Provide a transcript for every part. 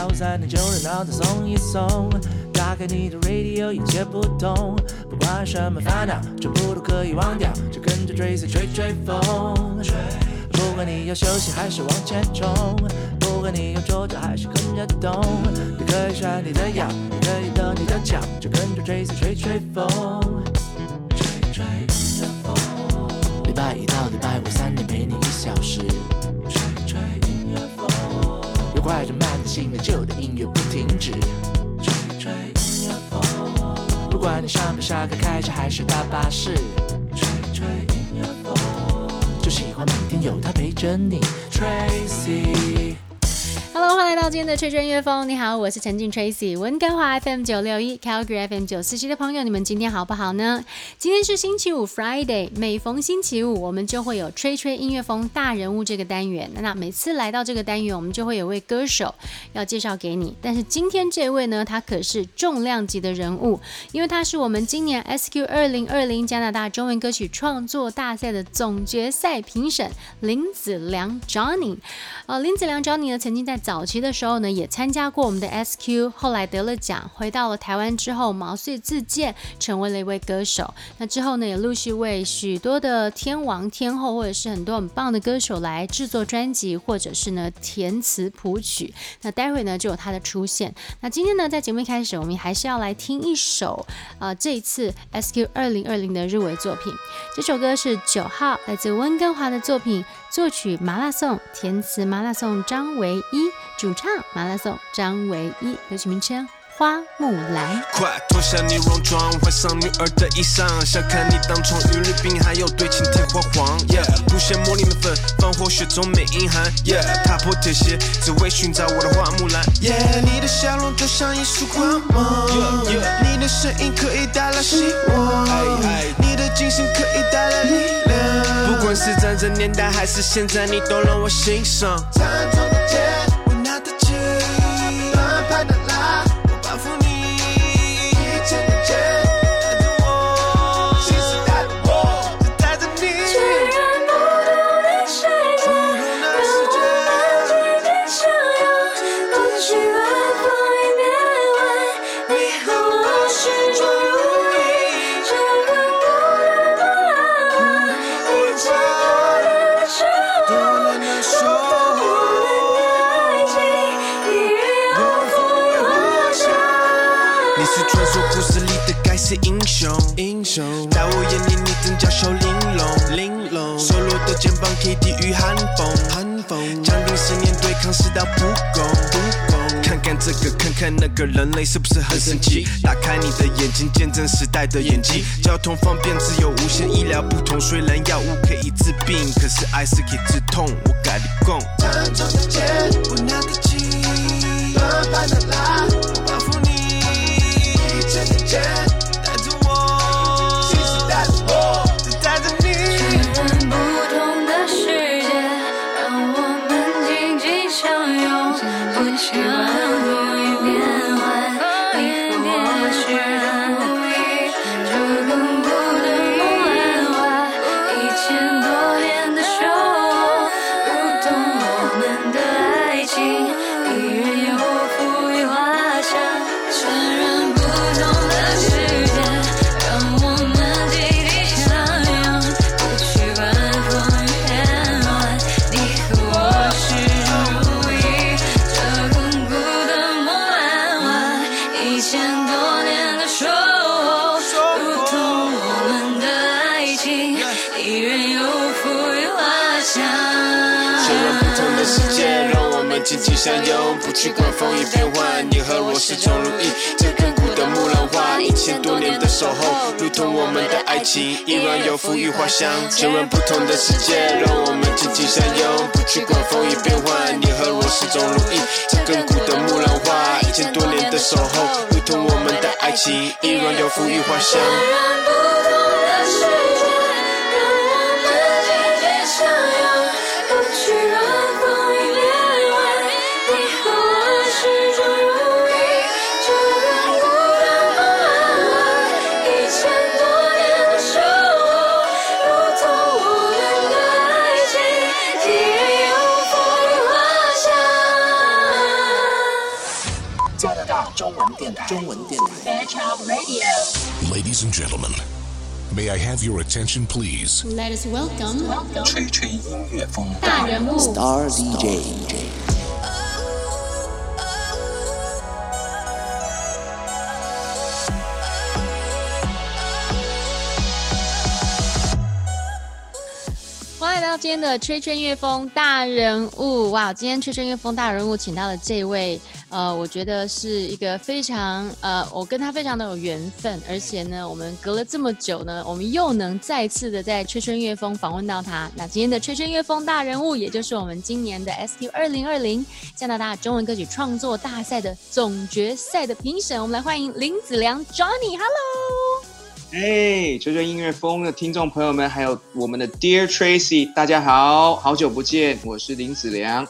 3点就热闹的送一送，打开你的 radio 一切不同，不管什么烦恼全部都可以忘掉，就跟着 Tracy 吹吹风。不管你要休息还是往前冲，不管你要坐着还是跟着动，你可以甩你的腰，你可以抖你的脚，就跟着 Tracy 吹吹风。吹吹音乐风，礼拜一到礼拜五3点陪你1小时。吹吹音乐风，有快的慢的新的旧的音乐不停止。吹吹音乐风，不管你上班下课开车还是搭巴士。吹吹音乐风，就喜欢每天有他陪着你 Tracy。Hello， 欢迎来到今天的吹吹音乐风。你好，我是陈静 Tracy。温哥华 FM 961 Calgary FM 947的朋友，你们今天好不好呢？今天是星期五 Friday， 每逢星期五我们就会有吹吹音乐风大人物这个单元。那每次来到这个单元，我们就会有位歌手要介绍给你。但是今天这位呢，他可是重量级的人物，因为他是我们今年 SQ 2020加拿大中文歌曲创作大赛的总决赛评审林子良 Johnny。林子良 Johnny 呢，曾经在早期的时候呢，也参加过我们的 SQ， 后来得了奖，回到了台湾之后毛遂自荐，成为了一位歌手。那之后呢，也陆续为许多的天王天后或者是很多很棒的歌手来制作专辑，或者是呢填词谱曲。那待会呢就有他的出现。那今天呢，在节目一开始，我们还是要来听一首这一次 SQ 2020的入围作品。这首歌是9号，来自温哥华的作品，作曲麻辣颂，填词麻辣颂张唯一，主唱麻辣颂张唯一，歌曲名称花木兰。 快脱下你戎装，换上女儿的衣裳，想看你当宠玉女兵，还有对青天花黄。无限魔力的粉，放火血中没隐含。踏破铁鞋，只为寻找我的花木兰。你的笑容就像一束光芒，你的声音可以带来希望，你的精神可以带来力量。不管是战争年代还是现在，你都让我欣赏。残存的剑，我拿得起，端盘的拉。是英雄，在我眼里你真娇小玲珑，瘦弱的肩膀可以抵御寒风，将定10年对抗直到不公，看看这个看看那个，人类是不是很神奇？打开你的眼睛，见证时代的演技。交通方便自由，无限医疗不同，虽然药物可以治病，可是爱是可以治痛。我跟你讲，残存的剑我拿得起，端盘的拉我保护你，一切的剑紧紧相拥，不去管风雨变幻，你和我始终如一。这亘古的木兰花，1000多年的守候，如同我们的爱情，依然有馥郁花香。切换不同的世界，让我们紧紧相拥，不去管风雨变幻，你和我始终如一。这亘古的木兰花，1000多年的守候，如同我们的爱情，依然有馥郁花香。 中文电台。 Ladies and gentlemen, may I have your attention, please? Let us welcome 吹吹音乐风大人物 Star DJ。 欢迎来到今天的吹吹乐风大人物。哇，今天吹吹乐风大人物请到的这位，我觉得是一个非常我跟他非常的有缘分，而且呢，我们隔了这么久呢，我们又能再次的在吹吹乐风访问到他。那今天的吹吹乐风大人物，也就是我们今年的 SQ2020 加拿大中文歌曲创作大赛的总决赛的评审，我们来欢迎林子良 Johnny。Hello。 吹吹音乐风的听众朋友们，还有我们的 Dear Tracy， 大家好，好久不见，我是林子良。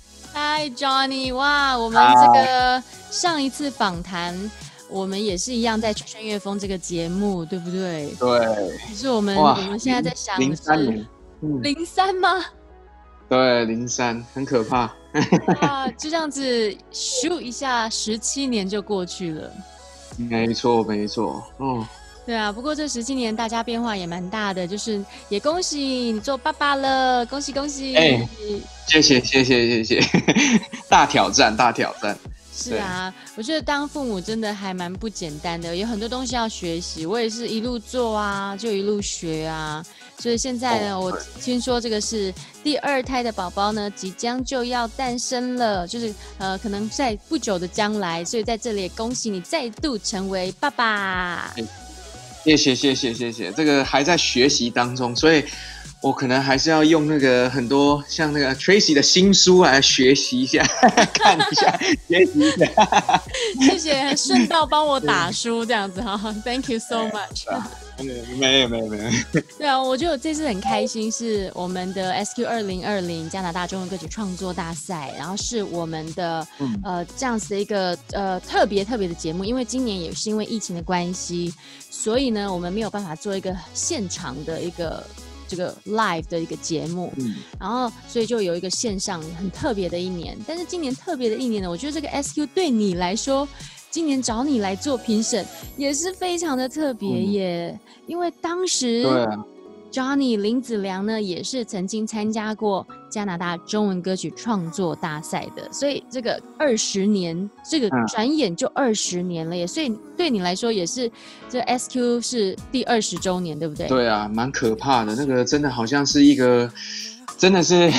Hi Johnny， 哇，我们这个上一次访谈，我们也是一样在吹吹乐风这个节目，对不对？ 对。 可是我们现在在想的是 03年 ，03吗？ 对，03，很可怕。 哇，就这样子咻一下，17年就过去了。 没错，没错， 对啊，不过这17年大家变化也蛮大的，就是也恭喜你做爸爸了，恭喜恭喜！ 谢谢，大挑战。 是啊，我觉得当父母真的还蛮不简单的，有很多东西要学习。我也是一路做啊，就一路学啊。所以现在呢，我听说这个是第2胎的宝宝呢，即将就要诞生了，就是可能在不久的将来。所以在这里也恭喜你再度成为爸爸。 谢谢，这个还在学习当中，所以我可能还是要用那个很多像那个 Tracy 的新书来学习一下，看一下，学习一下。 谢谢，顺道帮我打书这样子哈 ，Thank you so much。 没有。 对啊，我觉得这次很开心，是我们的 SQ2020 加拿大中文歌曲创作大赛，然后是我们的这样子的一个特别的节目，因为今年也是因为疫情的关系，所以呢，我们没有办法做一个现场的一个这个 live 的一个节目，然后所以就有一个线上很特别的一年。但是今年特别的一年呢，我觉得这个 SQ 对你来说，今年找你来做评审也是非常的特别耶，因为当时Johnny 林子良呢也是曾经参加过加拿大中文歌曲创作大赛的，所以这个20年，这个转眼就20年了耶，所以对你来说也是这 SQ 是第20周年，对不对？ 对啊，蛮可怕的，那个真的好像是一个，真的是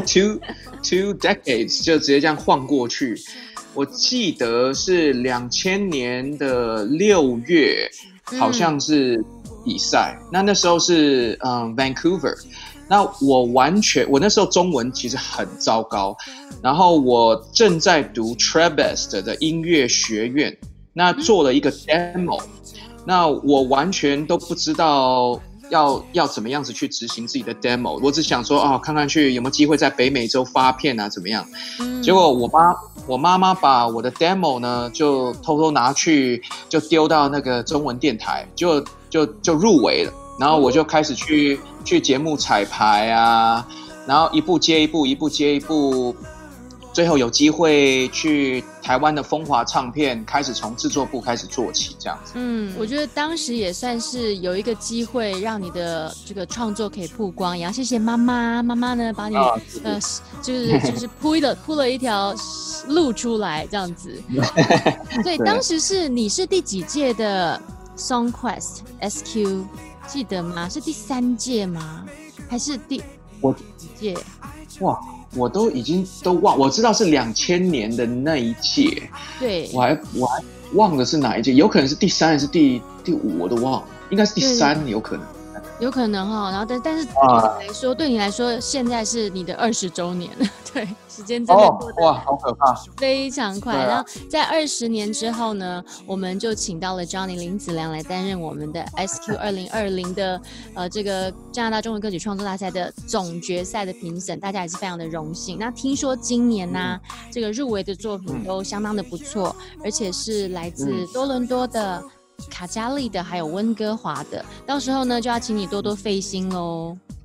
two decades 就直接这样晃过去。我记得是2000年的6月，好像是比赛，那时候是Vancouver， 那我那时候中文其实很糟糕，然后我正在读 Trebest 的音乐学院，那做了一个 demo， 那我完全都不知道要怎么样子去执行自己的 demo， 我只想说看看去有没有机会在北美洲发片啊怎么样，结果我妈妈把我的 demo 呢就偷偷拿去就丢到那个中文电台，就入围了，然后我就开始去节目彩排啊，然后一步接一步，最后有机会去台湾的风华唱片，开始从制作部开始做起，这样子。 我觉得当时也算是有一个机会，让你的这个创作可以曝光。也要谢谢妈妈呢，把你就是铺了一条路出来，这样子。所以当时你是第几届的 Songquest SQ 记得吗？是第3届吗？还是第几届？ 哇！我都已经忘，我知道是2000年的那一届，对，我还忘了是哪一届，有可能是第3还是第5，我都忘了，应该是第3，有可能。 有可能哈，然后但是对你来说，现在是你的20周年，对，时间真的过得哇，好可怕， 非常快。然后在20年之后呢，我们就请到了 Johnny 林子良来担任我们的 SQ2020 的这个加拿大中文歌曲创作大赛的总决赛的评审，大家也是非常的荣幸。那听说今年呢，这个入围的作品都相当的不错，而且是来自多伦多的。卡加利的，还有温哥华的，到时候呢就要请你多多费心喽。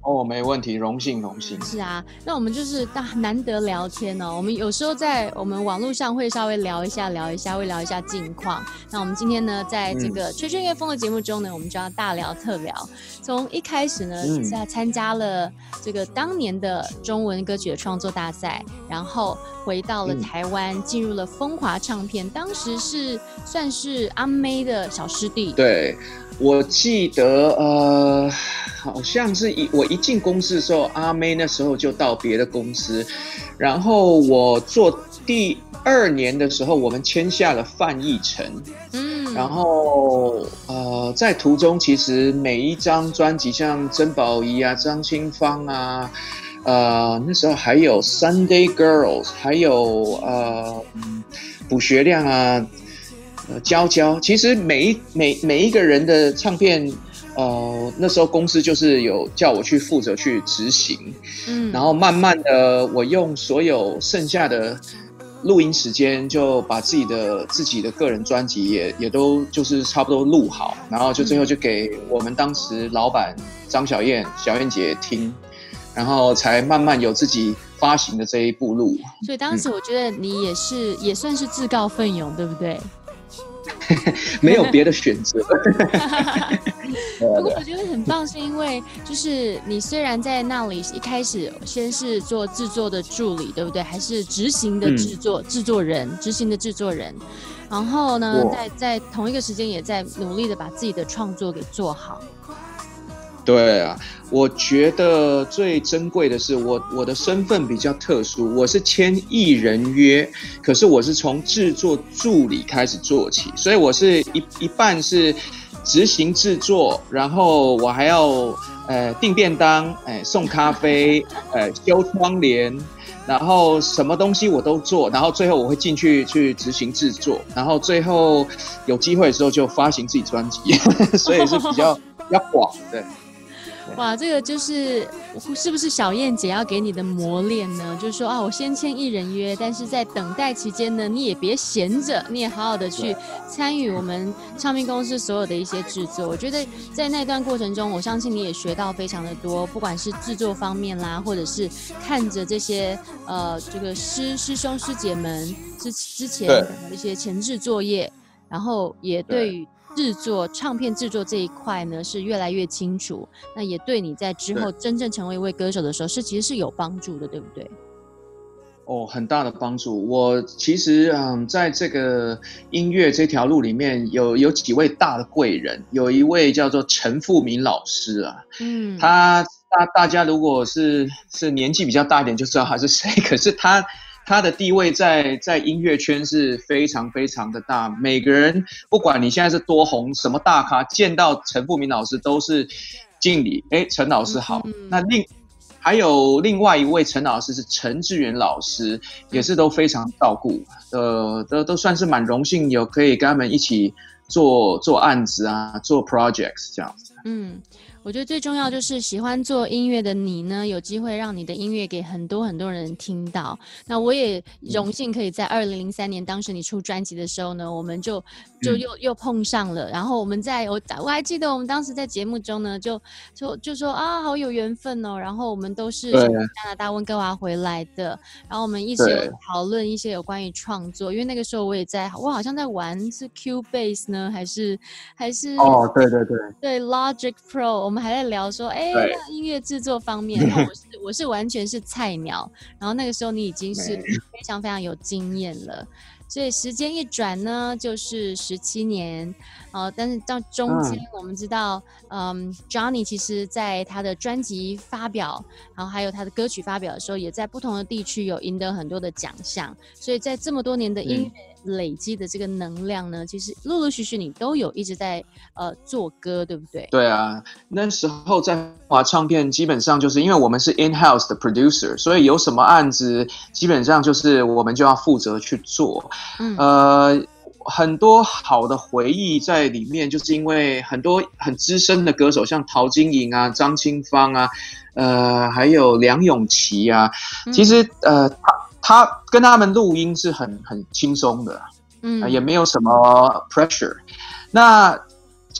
哦，没问题，荣幸。 是啊，那我们就是难得聊天哦。我们有时候在我们网络上会稍微聊一下，会聊一下近况。那我们今天呢，在这个吹吹乐风的节目中呢，我们就要大聊特聊。从一开始呢，在参加了这个当年的中文歌曲的创作大赛，然后回到了台湾，进入了风华唱片，当时是算是阿妹的小师弟。 对，我记得好像是我一进公司的时候，阿妹那时候就到别的公司，然后我做第2年的时候，我们签下了范逸臣。然后在途中其实每一张专辑，像曾宝仪啊、张清芳啊，那时候还有 Sunday Girls， 还有卜学亮啊。娇娇，其实每一个人的唱片，那时候公司就是有叫我去负责去执行，然后慢慢的，我用所有剩下的录音时间，就把自己的个人专辑也都就是差不多录好，然后就最后就给我们当时老板张小燕姐听，然后才慢慢有自己发行的这一部录。 所以当时我觉得你也算是自告奋勇，对不对？ 没有别的选择。 不过我觉得很棒，是因为就是你虽然在那里一开始先是做制作的助理，对不对？还是执行的制作人，然后呢，在同一个时间也在努力的把自己的创作给做好。 对啊，我觉得最珍贵的是我的身份比较特殊，我是签艺人约，可是我是从制作助理开始做起，所以我是一半是执行制作，然后我还要订便当，送咖啡，修窗帘，然后什么东西我都做，然后最后我会进去执行制作，然后最后有机会的时候就发行自己专辑，所以是比较广的。 哇，这个就是是不是小燕姐要给你的磨练呢？就是说我先签艺人约，但是在等待期间呢，你也别闲着，你也好好的去参与我们唱片公司所有的一些制作。我觉得在那段过程中，我相信你也学到非常的多，不管是制作方面啦，或者是看着这些这个师兄师姐们之前的一些前置作业，然后也对于唱片制作这一块呢是越来越清楚，那也对你在之后真正成为一位歌手的时候其实是有帮助的，对不对？ 很大的帮助。我其实在这个音乐这条路里面有几位大的贵人，有一位叫做陈富明老师啊，大家如果是年纪比较大一点就知道他是谁，可是他的地位在音乐圈是非常非常的大，每个人不管你现在是多红，什么大咖，见到陈富明老师都是敬礼，陈老师好。那还有另外一位陈老师是陈志远老师，也是都非常照顾，都算是蛮荣幸有可以跟他们一起做案子啊，做 projects 这样子。 我觉得最重要就是喜欢做音乐的你呢，有机会让你的音乐给很多很多人听到。那我也荣幸可以在2003年，当时你出专辑的时候呢，我们就又碰上了。然后我还记得我们当时在节目中呢，就说好有缘分哦。然后我们都是从加拿大温哥华回来的，然后我们一直有讨论一些有关于创作，因为那个时候我好像在玩是 Cubase 呢，还是对 Logic Pro。我们还在聊说，那音乐制作方面，那我是完全是菜鸟，然后那个时候你已经是非常非常有经验了，所以时间一转呢，就是17年，但是到中间我们知道，Johnny 其实在他的专辑发表，然后还有他的歌曲发表的时候，也在不同的地区有赢得很多的奖项，所以在这么多年的音乐累积的这个能量呢，其实陆陆续续你都有一直在做歌，对不对？ 对啊，那时候在华唱片基本上就是因为我们是 in-house 的 producer， 所以有什么案子基本上就是我们就要负责去做。很多好的回忆在里面，就是因为很多很资深的歌手，像陶晶莹啊、张清芳啊，还有梁咏琪啊，其实他跟他们录音是很轻松的，也没有什么 pressure。那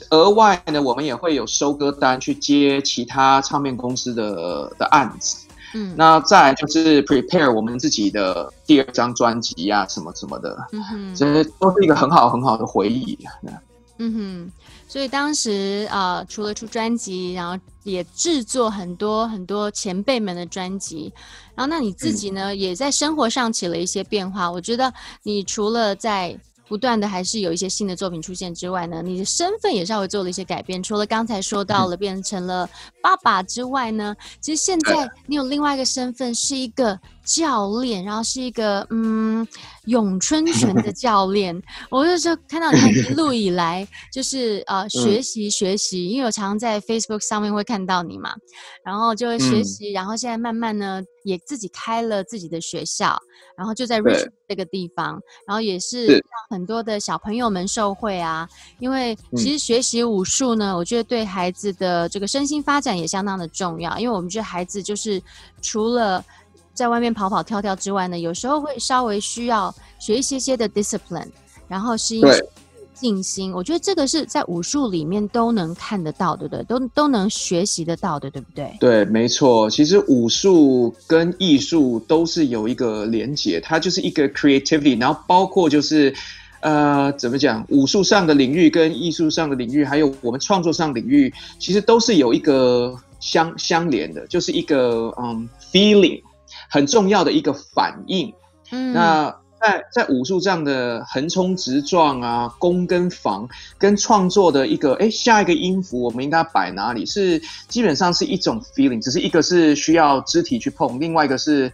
额外呢，我们也会有收歌单去接其他唱片公司的案子。那再来就是 prepare 我们自己的第2张专辑啊，什么什么的，这都是一个很好很好的回忆。 所以当时除了出专辑，然后也制作很多很多前辈们的专辑，然后那你自己呢，也在生活上起了一些变化。我觉得你除了在不断的还是有一些新的作品出现之外呢，你的身份也稍微做了一些改变。除了刚才说到了变成了爸爸之外呢，其实现在你有另外一个身份，是一个教练，然后是一个咏春拳的教练。我就看到你一路以来就是学习，因为我常常在 Facebook 上面会看到你嘛，然后就会学习，然后现在慢慢呢也自己开了自己的学校，然后就在 Richmond 这个地方，然后也是让很多的小朋友们受惠啊。因为其实学习武术呢，我觉得对孩子的这个身心发展也相当的重要，因为我们觉得孩子就是除了在外面跑跑跳跳之外呢，有时候会稍微需要学一些的 discipline， 然后是一些静心。我觉得这个是在武术里面都能看得到，对不对？都能学习得到的，对不对？ 对，没错。其实武术跟艺术都是有一个连结，它就是一个 creativity， 然后包括就是怎么讲，武术上的领域跟艺术上的领域，还有我们创作上的领域，其实都是有一个相连的，就是一个feeling。很重要的一个反应。那在武术这样的横冲直撞啊，攻跟防跟创作的一个下一个音符我们应该摆哪里，是基本上是一种 feeling， 只是一个是需要肢体去碰，另外一个是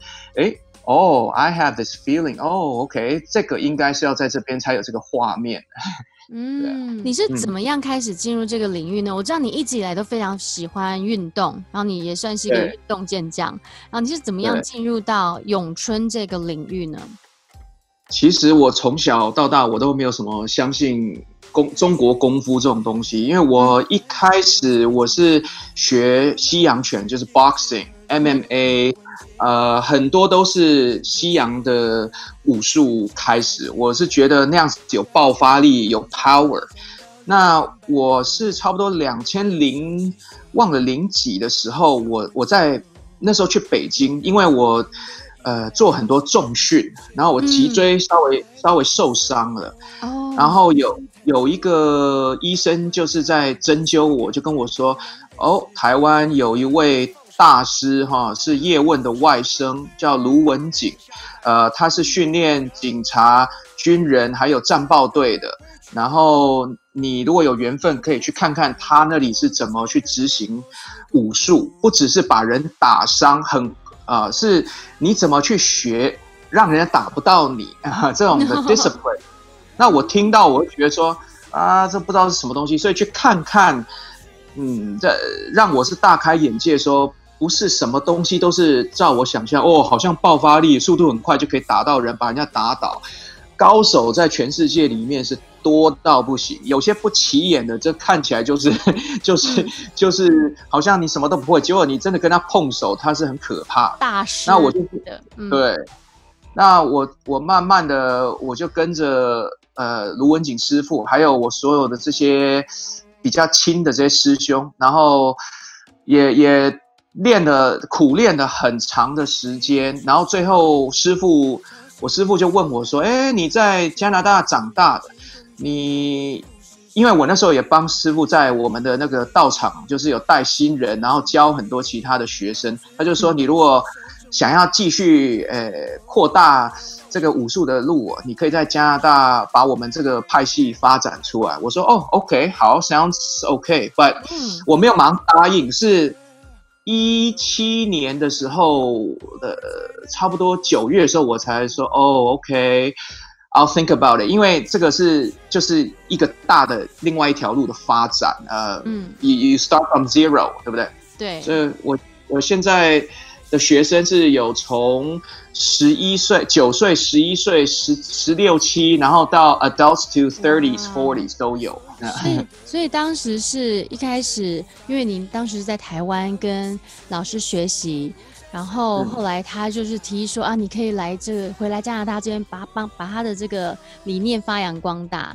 I have this feeling， OK， 这个应该是要在这边才有这个画面。 你是怎么样开始进入这个领域呢？我知道你一直以来都非常喜欢运动，然后你也算是一个运动健将，然后你是怎么样进入到咏春这个领域呢？ 其实我从小到大我都没有什么相信中国功夫这种东西，因为我一开始我是学西洋拳，就是 boxing、MMA，很多都是西洋的武术开始。我是觉得那样子有爆发力，有 power。那我是差不多2000忘了零几的时候，我在那时候去北京，因为我做很多重训，然后我脊椎稍微受伤了，然后有一个医生就是在针灸我，就跟我说，台湾有一位大师是叶问的外甥，叫卢文景，他是训练警察、军人还有战豹队的，然后你如果有缘分可以去看看他那里是怎么去执行武术，不只是把人打伤，是你怎么去学让人家打不到你这种的 discipline。 那我听到我会觉得说这不知道是什么东西，所以去看看，这让我是大开眼界，说不是什么东西都是照我想象，好像爆发力速度很快就可以打到人，把人家打倒。高手在全世界里面是多到不行，有些不起眼的，这看起来就是好像你什么都不会，结果你真的跟他碰手，他是很可怕的大师。 那我就对，那我慢慢的我就跟着卢文景师傅，还有我所有的这些比较亲的这些师兄，然后也苦练了很长的时间，然后最后我师傅就问我说，你在加拿大长大的，因为我那时候也帮师傅在我们的那个道场，就是有带新人，然后教很多其他的学生，他就说你如果想要继续扩大这个武术的路，你可以在加拿大把我们这个派系发展出来。我说OK， 好 ，sounds OK，but 我没有马上答应，是17年的时候差不多9月的时候，我才说OK，I'll think about it， 因为这个就是一个大的另外一条路的发展，you start from zero， 对不对？ 对， 所以我现在的学生是有从11岁、9岁、11岁、16、17，然后到 adults to 30s、40s 都有。 所以当时是一开始，因为你当时在台湾跟老师学习，然后后来他就是提议说你可以回来加拿大这边把他的这个理念发扬光大。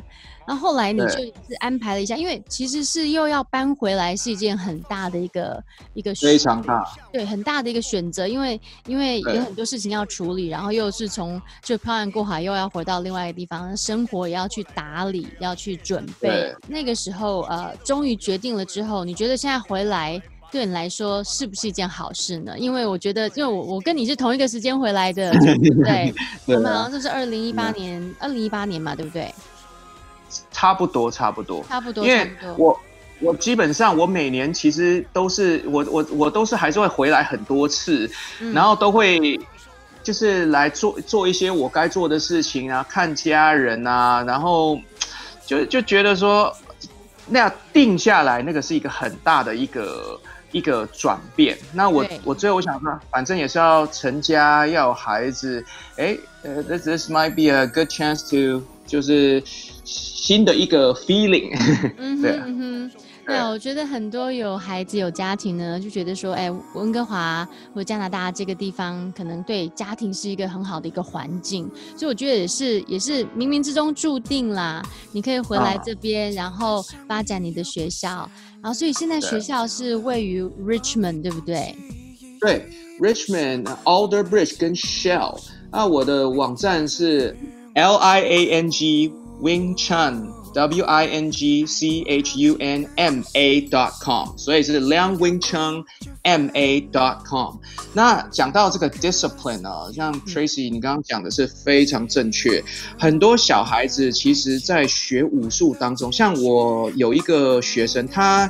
然后后来你就对是安排了一下，因为其实是又要搬回来，是一件很大的一个非常大， 对，很大的一个选择，因为有很多事情要处理，然后又是从就漂洋过海又要回到另外一个地方，生活也要去打理，要去准备对。 那个时候终于决定了之后，你觉得现在回来对你来说是不是一件好事呢？因为我觉得，因为我跟你是同一个时间回来的，对， 对我们好像就是2018年嘛，对不对？ 差不多，因为我基本上我每年其实都是我都是还是会回来很多次，然后都会就是来做一些我该做的事情啊，看家人啊，然后就觉得说那样定下来，那个是一个很大的一个转变。那我最后我想说，反正也是要成家，要有孩子，this might be a good chance to 就是新的一个 feeling 对啊。 对，我觉得很多有孩子有家庭呢，就觉得说，温哥华或加拿大这个地方，可能对家庭是一个很好的一个环境，所以我觉得也是冥冥之中注定啦，你可以回来这边，然后发展你的学校，然后所以现在学校是位于 Richmond， 对不对？ 对 ，Richmond、Alderbridge 跟 Shell。那我的网站是 LIANG Wing Chun。WINGCHUNMA.com， 所以是 liangwingchunma.com。 那讲到这个 discipline 啊，像 Tracy 你刚刚讲的是非常正确。很多小孩子其实在学武术当中，像我有一个学生，他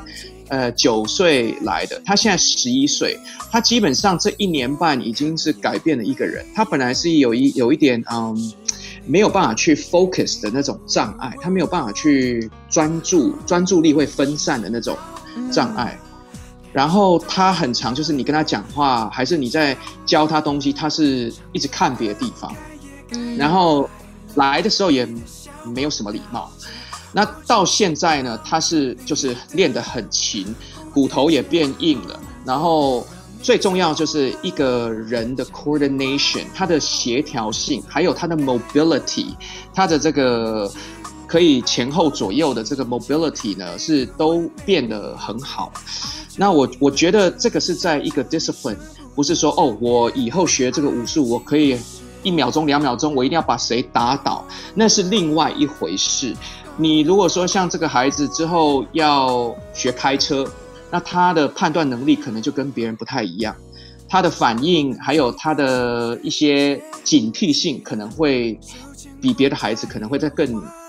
9岁来的，他现在11岁，他基本上这1年半已经是改变了一个人。他本来是有一点没有办法去 focus 的那种障碍，他没有办法去专注力会分散的那种障碍。然后他很常就是你跟他讲话，还是你在教他东西，他是一直看别的地方，然后来的时候也没有什么礼貌。那到现在呢，他就是练得很勤，骨头也变硬了，然后最重要就是一个人的 coordination， 他的协调性，还有他的 mobility， 他的这个可以前后左右的这个 mobility 呢，是都变得很好。那我觉得这个是在一个 discipline， 不是说我以后学这个武术，我可以1秒钟2秒钟，我一定要把谁打倒，那是另外一回事。你如果说像这个孩子之后要学开车，那他的判断能力可能就跟别人不太一样，他的反应还有他的一些警惕性可能会比别的孩子可能会再更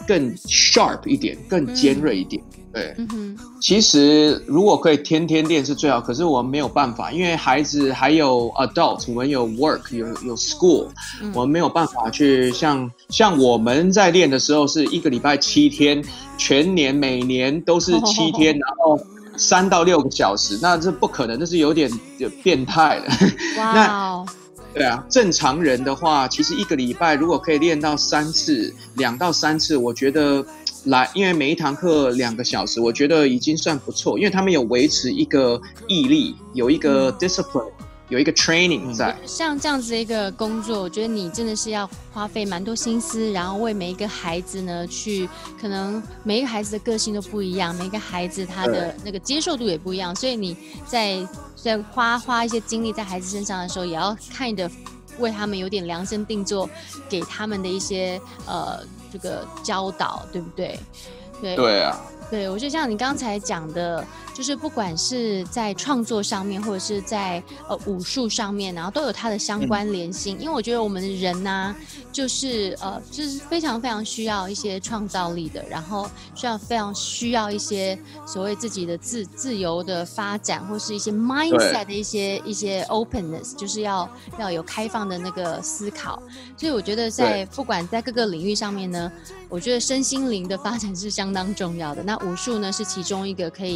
sharp 一点，更尖锐一点。对，其实如果可以天天练是最好，可是我们没有办法，因为孩子还有 adult， 我们有 work， 有 school，我们没有办法去像我们在练的时候是1个礼拜7天，全年每年都是7天，然后3到6个小时，那这不可能，这是有点变态了。 哇， 对啊，正常人的话，其实1个礼拜如果可以练到3次，2到3次，我觉得因为每一堂课2个小时，我觉得已经算不错，因为他们有维持一个毅力，有一个 discipline，有一个 training 在。 像这样子的一个工作，我觉得你真的是要花费蛮多心思，然后为每一个孩子呢可能每一个孩子的个性都不一样，每一个孩子他的那个接受度也不一样，所以你在花一些精力在孩子身上的时候，也要kind of为他们有点量身定做，给他们的一些这个教导，对不对？ 对啊。 对，我觉得像你刚才讲的，就是不管是在创作上面，或者是在武术上面，然后都有它的相关联性。因为我觉得我们人呢，就是非常非常需要一些创造力的，然后非常需要一些所谓自己的自由的发展，或是一些 mindset 的一些 openness， 就是要有开放的那个思考。所以我觉得不管在各个领域上面呢，我觉得身心灵的发展是相当重要的。那武术呢是其中一个可以帮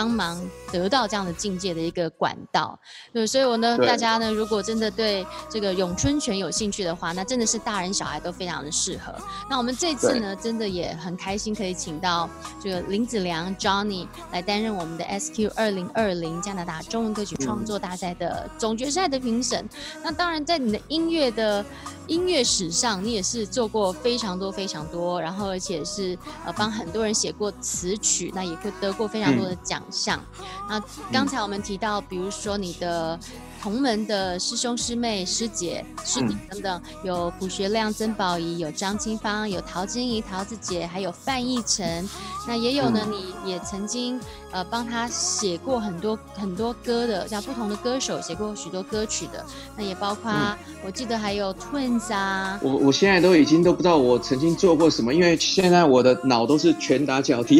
帮忙得到这样的境界的一个管道。对，所以我呢，大家呢，如果真的对这个咏春拳有兴趣的话，那真的是大人小孩都非常的适合。那我们这次呢，真的也很开心可以请到这个林子良 Johnny 来担任我们的 SQ2020 加拿大中文歌曲创作大赛的总决赛的评审。那当然，在你的音乐史上，你也是做过非常多，然后而且是帮很多人写过词曲，那也得过非常多的奖项。那刚才我们提到，比如说你的同门的师兄师妹师姐师弟等等，有卜学亮、曾宝仪，有张清芳，有陶晶莹、桃子姐，还有范逸臣。那也有呢，你也曾经帮他写过很多歌的，像不同的歌手写过许多歌曲的。那也包括我记得还有 Twins 啊。我现在都不知道我曾经做过什么，因为现在我的脑都是拳打脚踢。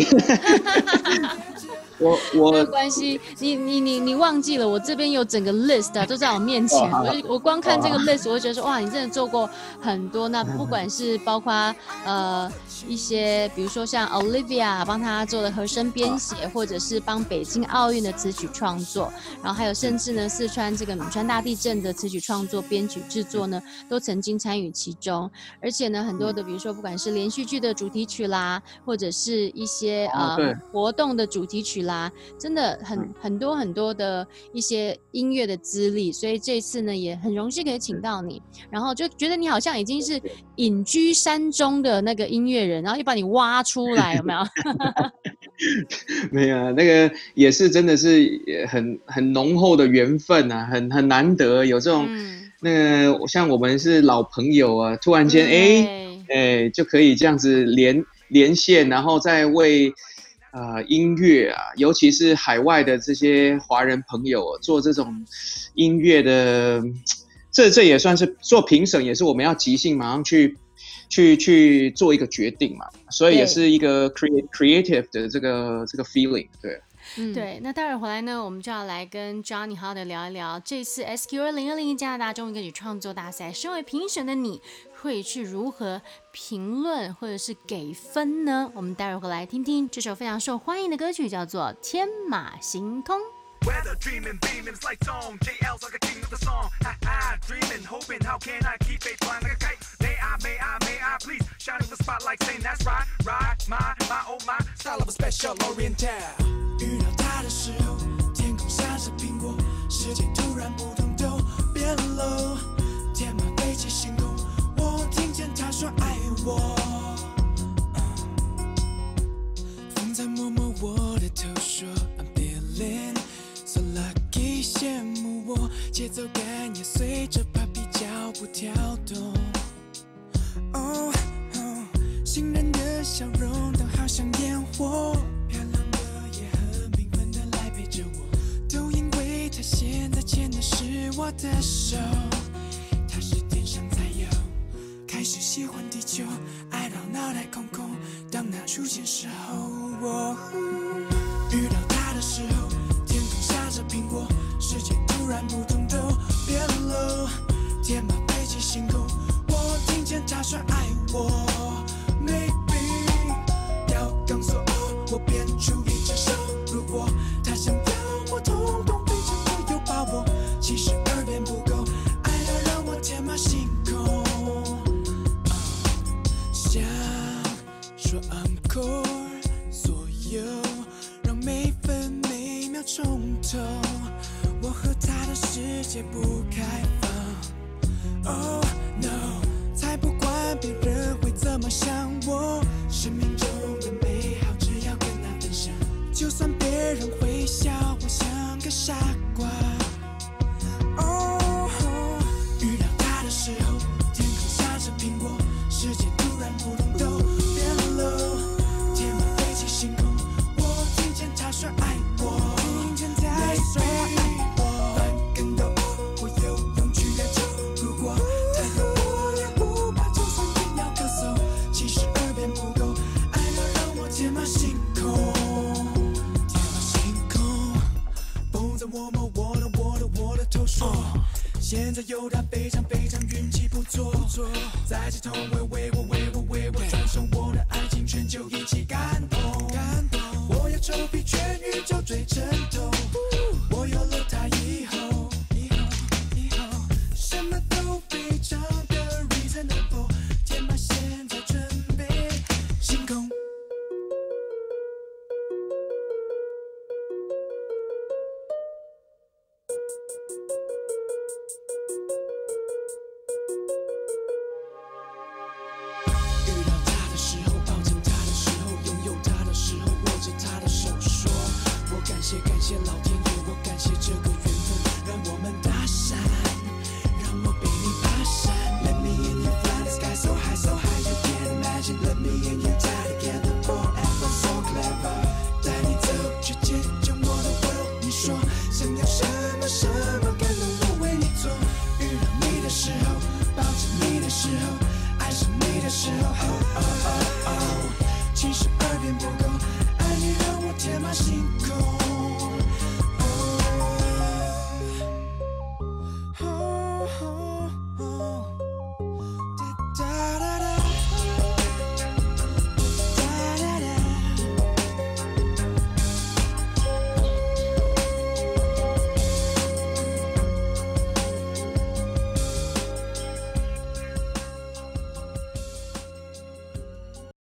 我没有关系，你忘记了，我这边有整个 list 都在我面前。我光看这个 list， 我就觉得说哇，你真的做过很多。那不管是包括一些，比如说像 Olivia 帮他做的和声编写，或者是帮北京奥运的词曲创作，然后还有甚至呢四川这个汶川大地震的词曲创作、编曲制作呢，都曾经参与其中。而且呢，很多的比如说不管是连续剧的主题曲啦，或者是一些活动的主题曲啦，真的很多的一些音乐的资历，所以这次呢也很荣幸可以请到你，然后就觉得你好像已经是隐居山中的那个音乐人，然后又把你挖出来，有没有？ 没有，那个也是真的是很浓厚的缘分啊，很难得有这种那个像我们是老朋友啊，突然间就可以这样子连线，然后再为音乐啊，尤其是海外的这些华人朋友做这种音乐的，这也算是做评审，也是我们要即兴马上去做一个决定嘛，所以也是一个 creative 的这个 feeling， 对。 对，那待会儿回来呢，我们就要来跟 Johnny 好好的聊一聊这次 SQ2020 加拿大中文歌曲创作大赛，身为评审的你会去如何评论或者是给分呢？我们待会儿回来听听这首非常受欢迎的歌曲，叫做《天马行空》。 Weather dreaming, beaming, it's like zone. JL's like a king of the song. Dreaming, hoping, how can I keep it flying like a kite? May I, please shine in the spotlight, saying that's right, my, oh my, style of a special oriental. 遇到他的时候，天空像是苹果，世界突然不同都变了，天马飞起星空，我听见他说爱我，风在摸摸我的头说 I'm feeling。So lucky， 羡慕我，节奏感也随着 Papi 脚步跳动。Oh， 欣然的笑容都好像烟火，漂亮的也很缤纷的来陪着我，都因为他现在牵的是我的手，他是天上太阳，开始喜欢地球，爱到脑袋空空，当他出现时候，遇到他的时候。下着苹果，世界突然不同都变了，天马飞起星空，我听见他说爱我 ，Maybe 要刚说我变出一只手，如果他想要我统统变成我有把握，其实耳边不够，爱要让我天马行空，想说 Encore， 所有让每分每秒冲头，我和他的世界不开放。Oh no， 才不管别人会怎么想我，生命中的美好只要跟他分享，就算别人会笑我像个傻瓜。Oh， 遇到他的时候，天空下着苹果，世界突然不同都变了，天马飞起星空，我听见他说爱我。翻跟斗，我有勇气越走。如果他有我也不怕，就算天要咳嗽，其实耳边不够，爱要让我天马行空，天马行空，风在我摸我的头说，现在有他非常运气不错，在街头为我传授我的爱情，全球一起感动，我要个臭屁，全宇宙最正统。我有了它以后，什么都非常的 reasonable， 天马现在准备星空。遇到他的时候，抱着他的时候，拥有他的时候，握着他的手说，我感谢老天爷，我感谢这个缘分，让我们